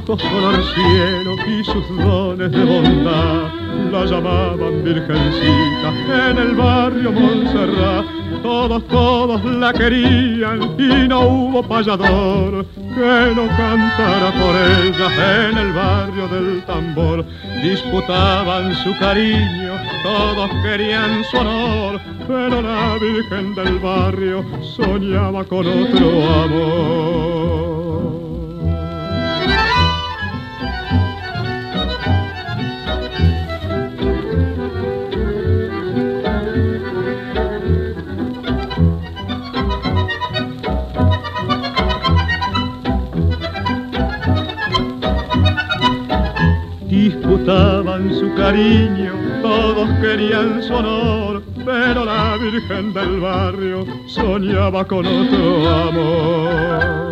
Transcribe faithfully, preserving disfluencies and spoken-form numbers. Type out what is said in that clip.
ojos color cielo y sus dones de bondad la llamaban virgencita en el barrio Montserrat. Todos, todos la querían y no hubo payador que no cantara por ella en el barrio del Tambor. Disputaban su cariño, todos querían su honor, pero la virgen del barrio soñaba con otro amor. Disputaban su cariño, todos querían su honor, pero la virgen del barrio soñaba con otro amor.